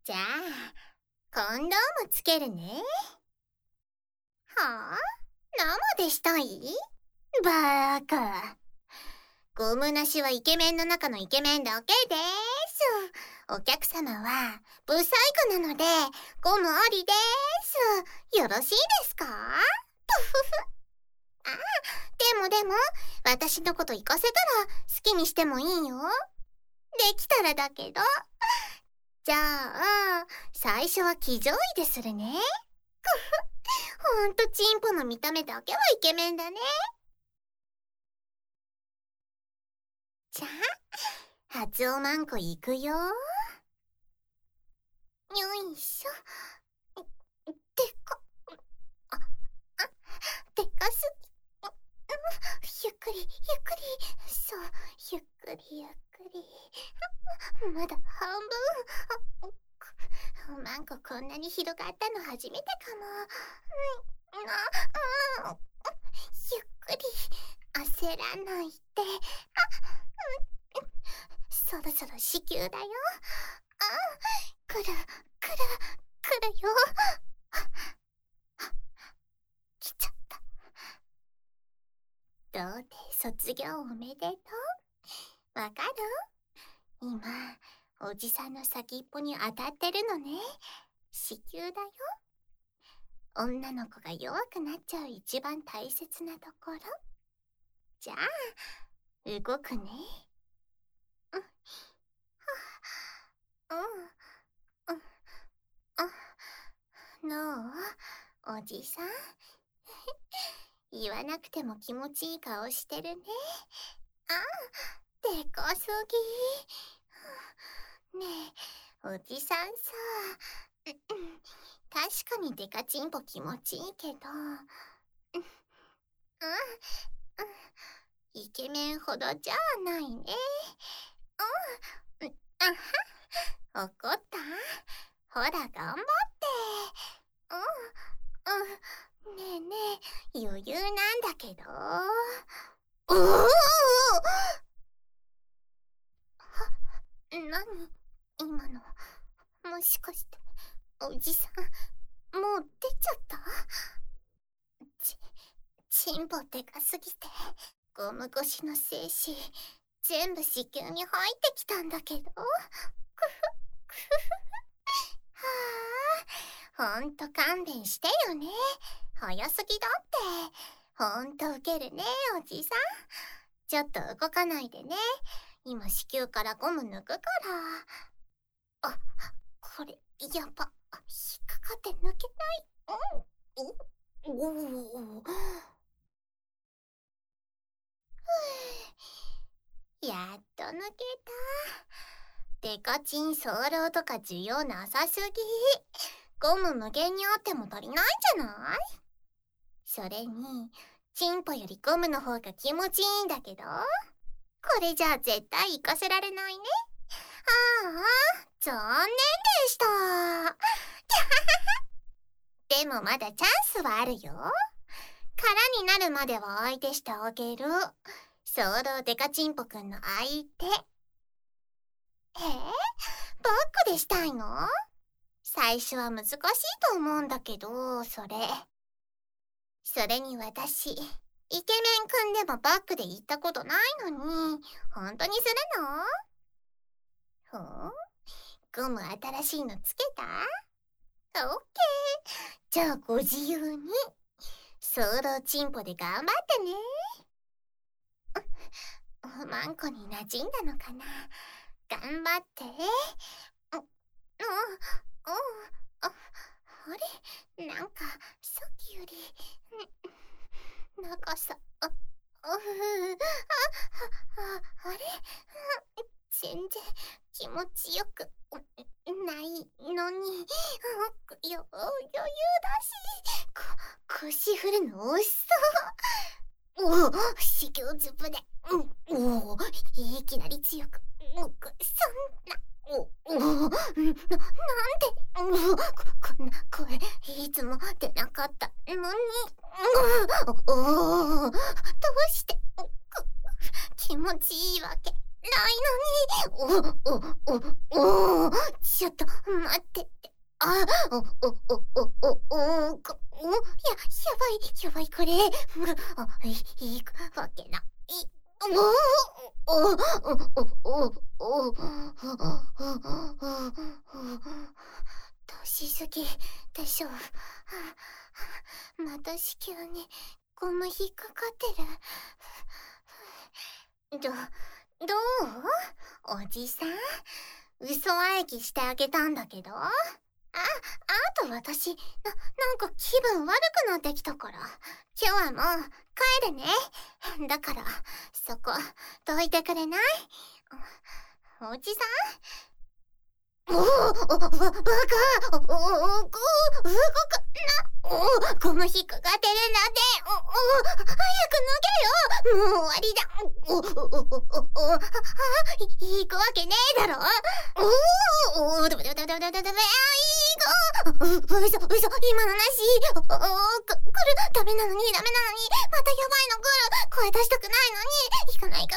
じゃあ、コンドームつけるね。はあ？生でしたい？バーカ。ゴムなしはイケメンの中のイケメンだけです。お客様はブサイクなのでゴムありです。よろしいですか？あ、でも私のこと行かせたら好きにしてもいいよ。できたらだけど。じゃあ最初は騎乗位でするね。ほんとチンポの見た目だけはイケメンだね。じゃあ初おまんこいくよ。よいしょ。でかでかすぎ。ゆっくりゆっくり。そう、ゆっくりゆっくり。まだ半分。おまんここんなに広がったの初めてかも。ゆっくり焦らないで。そろそろ子宮だよ。来るよ。来ちゃった。どうで卒業おめでとう。わかる？今おじさんの先っぽに当たってるのね。子宮だよ。女の子が弱くなっちゃう一番大切なところ。じゃあ動くね。どう？おじさん言わなくても気持ちいい顔してるね。でかすぎ。ねえおじさんさ、確かにデカチンポ気持ちいいけど、イケメンほどじゃないね。怒った？ほら頑張って。ねえねえ余裕なんだけど。何今の？もしかしておじさんもう出ちゃった？チンポでかすぎてゴム越しの精子全部子宮に入ってきたんだけど。ほんと勘弁してよね。早すぎだって。ほんとウケるねおじさん。ちょっと動かないでね。今子宮からゴム抜くから。これやば。引っかかって抜けない。やっと抜けた。デカチン早漏とか需要なさすぎ。ゴム無限にあっても足りないんじゃない？それにチンポよりゴムの方が気持ちいいんだけど。これじゃあ絶対行かせられないね。残念でした。でもまだチャンスはあるよ。空になるまでは相手してあげる。早漏デカチンポくんの相手。バックでしたいの？最初は難しいと思うんだけど、それに私イケメンくんでもバックで行ったことないのに本当にするの？ゴム新しいのつけた？オッケー。じゃあご自由に。早漏チンポで頑張ってね。おまんこに馴染んだのかな？頑張って。あれ？なんかさっきより長さあれ？全然気持ちよくないのに。余裕だし腰振るの惜しそう。子宮ズブでいきなり強く。そんななんでこんな声いつも出なかったのに。どうして気持ちいいわけ？ ないのに。ちょっと待ってって。やばいこれ。いくわけない。年過ぎでしょ。また子宮にゴム引っかかってる。どうおじさん、嘘あえきしてあげたんだけど。あと私、なんか気分悪くなってきたから。今日はもう帰るね。だから、そこ、どいてくれない？おじさん？バカ！ゴム引っかかってるんだって。早く脱げよ。もう終わりだ。行くわけねえだろ。ダメ。嘘、今のなし。来る。ダメなのに。またやばいの来る。声出したくないのに。行かない。